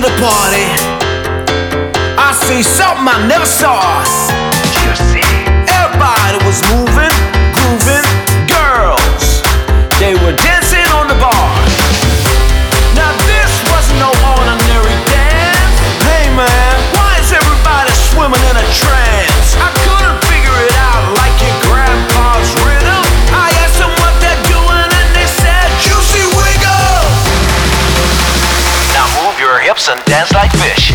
the party, I see something I never saw. Everybody was moving, grooving, girls, they were dancing on the bar. Now this wasn't no ordinary dance. Hey man, why is everybody swimming in a trance? I couldn't figure it out like your grandpa's rhythm. I asked them what they're doing and they said, Juicy Wiggle. Now move your hips and dance like fish.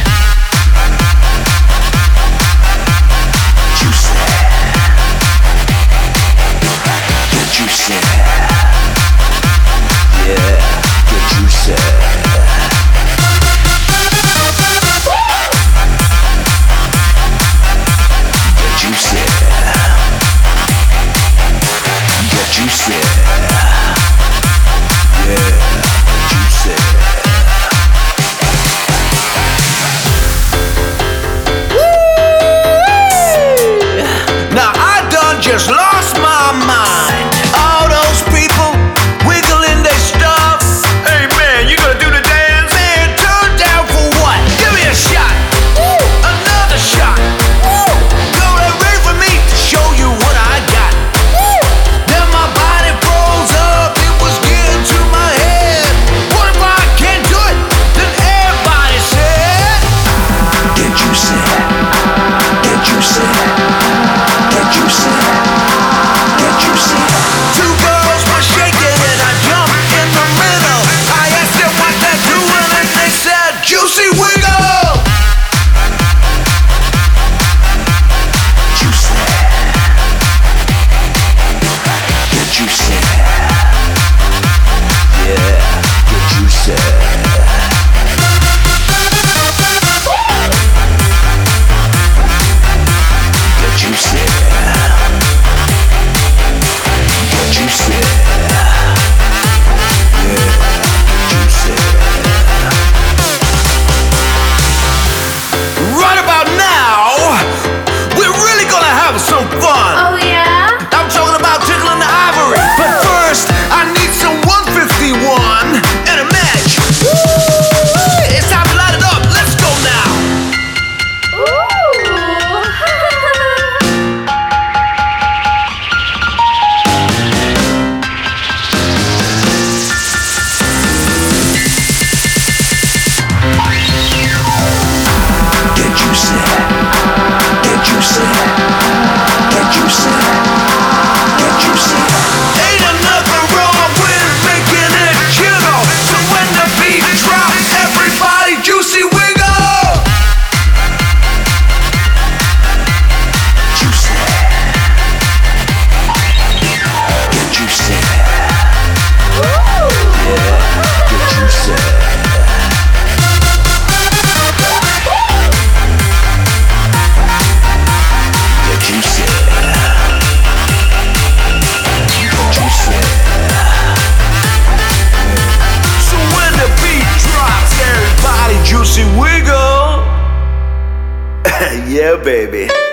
Juicy, yeah, get juicy. Get juicy, get juicy, yeah, get juicy. Woo! Now I done just lost my mind. All those people wiggling their stuff. Hey man, you gonna do the dance? Man, turn down for what? Give me a shot. Woo! Another shot. Woo! Go there ready for me to show you what I got. Woo! Then my body froze up. It was getting to my head. What if I can't do it? Then everybody said, get juicy. Get juicy. Get juicy. Get juicy. Two girls were shaking and I jumped in the middle. I asked them what they're doing and they said, Juicy Wiggle. Juicy. Get juicy. Yeah, get juicy. Get juicy. Get juicy. Yeah, get juicy. Right about now, we're really gonna have some fun. Oh yeah? I'm talking about tickling the ivory. But first, I need some 151 and a match. Woo! It's time to light it up. Let's go now. Get juicy. Get juicy. Get juicy. Get juicy. Ain't nothing wrong with making it jiggle. So when the beat drops, everybody juicy wiggle. Juicy. Get juicy. Yeah, get juicy. Get juicy. Get juicy. So when the beat drops, everybody juicy wiggle. Yeah, baby.